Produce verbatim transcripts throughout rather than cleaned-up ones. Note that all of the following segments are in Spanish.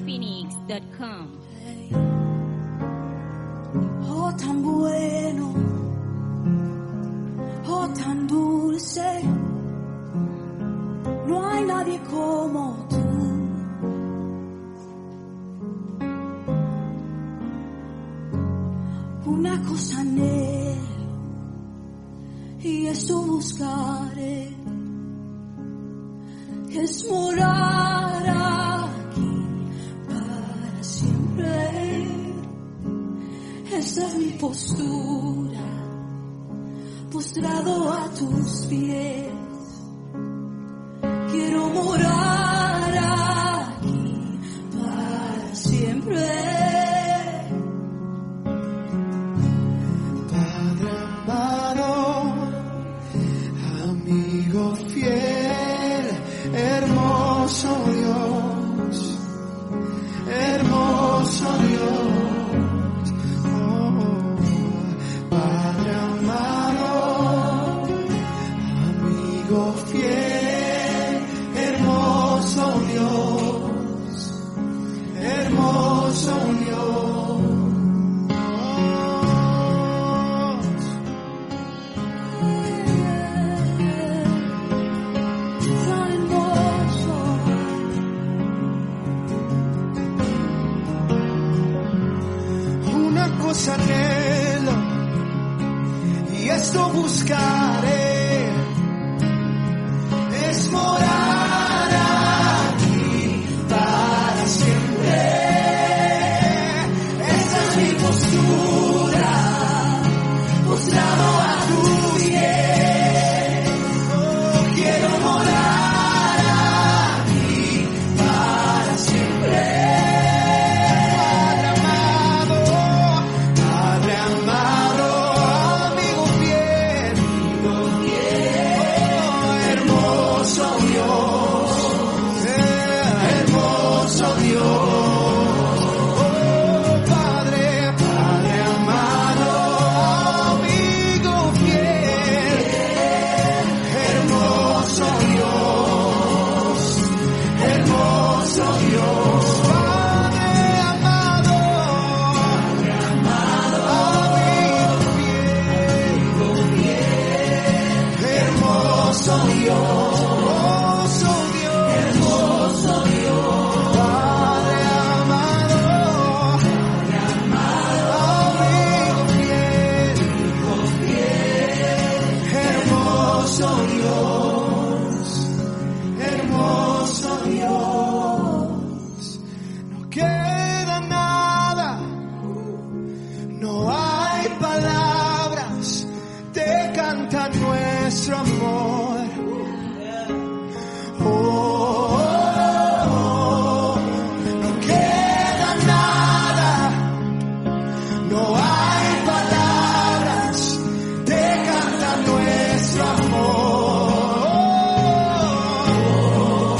phoenix dot com. Oh, tan bueno, oh, tan dulce, no hay nadie como tú. Una cosa anhelo y eso buscaré, es morar aquí para siempre. Esa es mi postura, postrado a tus pies. Quiero morar aquí para siempre. Padre amado, amigo fiel, hermoso Dios, hermoso Dios. Anhelo y esto buscaré, es morar aquí para siempre. Esa es mi postura, postrado a tus pies. Oh, quiero morar aquí para siempre. Nuestro amor, oh, oh, oh, no queda nada, no hay palabras, te canta nuestro amor, oh,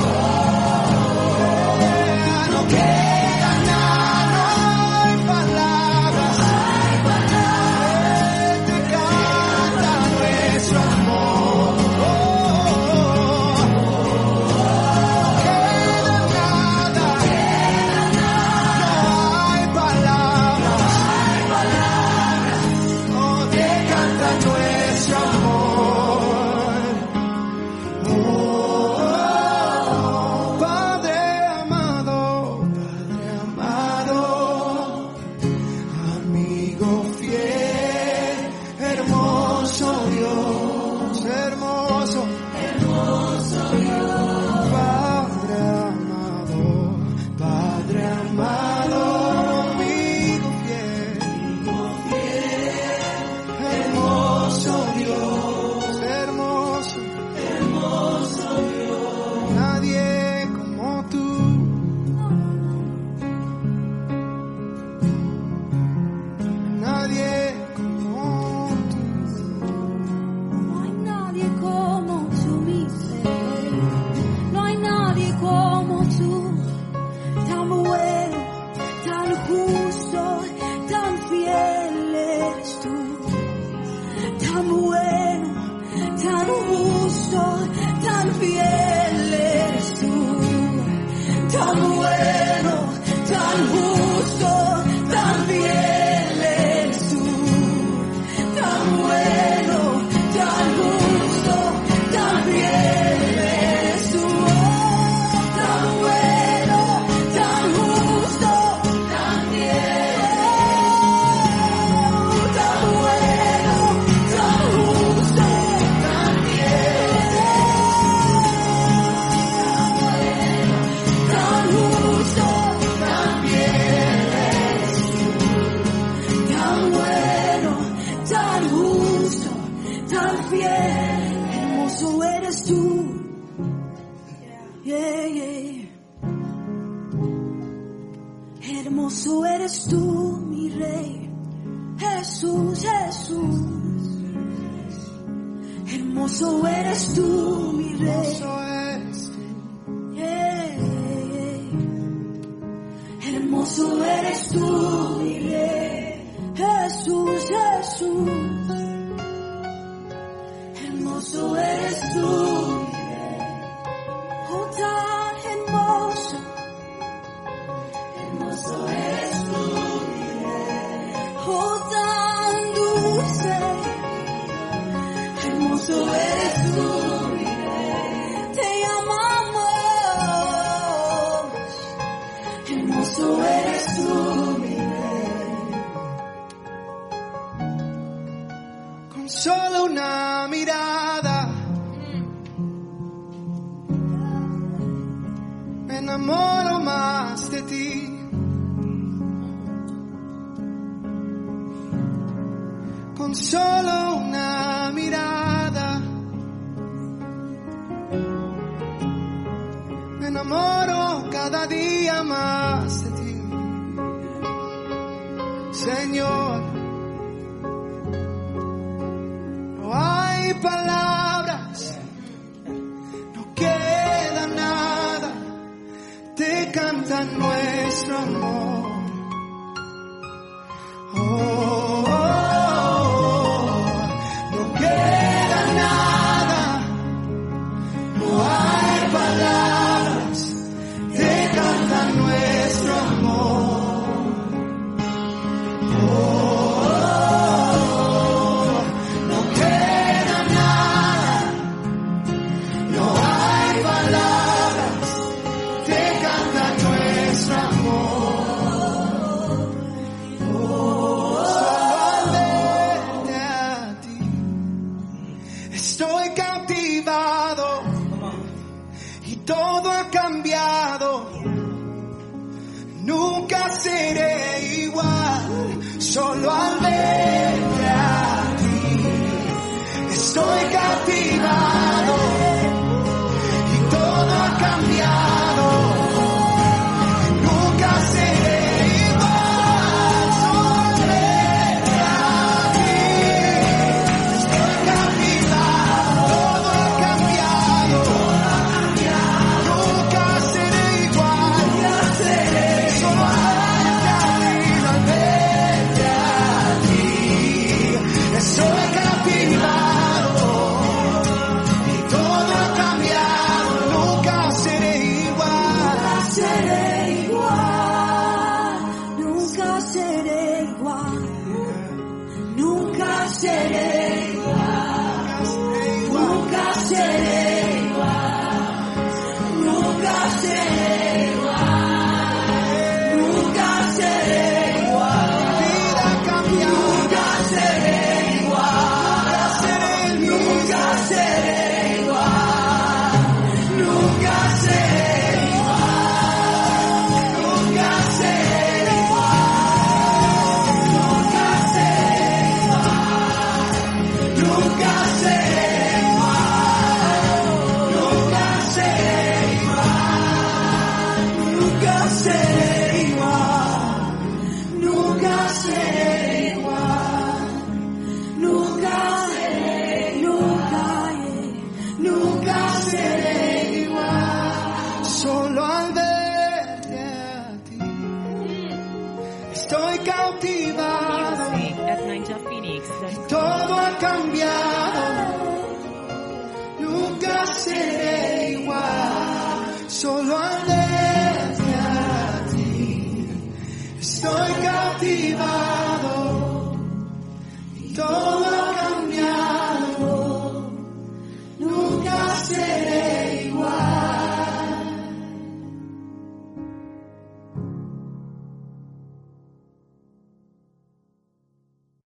oh, no queda nada, no hay palabras, te canta nuestro amor. tan fiel eres tú, tan bueno, tan justo, tan fiel, hermoso eres tú. Yeah, yeah. Hermoso eres tú, mi rey, Jesús, Jesús. Hermoso eres tú, mi rey. Yeah, yeah. Hermoso eres tú, mi rey, Jesús, Jesús. Hermoso eres tú, mi rey. Oh, tan hermoso. Hermoso eres tú, mi rey. Oh, tan dulce. Hermoso eres tú, mi rey. Te amamos. Hermoso eres tú, mi rey. Con solo una mirada me enamoro más de ti. Con solo una mirada me enamoro cada día más de ti, Señor. No hay palabras, no queda nada, te canta nuestro amor. Oh, oh, oh, no queda nada, no hay palabras, te canta nuestro amor. Oh, oh, oh, no queda nada, no hay palabras, te canta nuestro amor. Estoy cautivado y todo ha cambiado. Nunca seré igual, solo al verte a ti. Estoy cautivado y todo ha cambiado. Nunca seré igual, solo al verte a ti. Estoy cautivado, todo ha cambiado, nunca seré igual, solo al verte a ti, estoy cautivado y todo ha cambiado, nunca seré igual, Nunca seré igual, nunca seré igual, nunca seré igual, nunca seré igual, nunca seré igual, vida cambiada, nunca seré igual, seré el mismo. nunca seré igual, nunca seré igual, nunca seré igual, nunca seré igual, nunca seré igual, nunca seré igual, nunca seré igual, nunca seré igual, nunca seré, nunca, nunca seré igual. Solo al verte a ti, estoy cautivado, F nine Phoenix. todo ha cambiado, nunca seré igual, solo al verte a ti, estoy cautivado.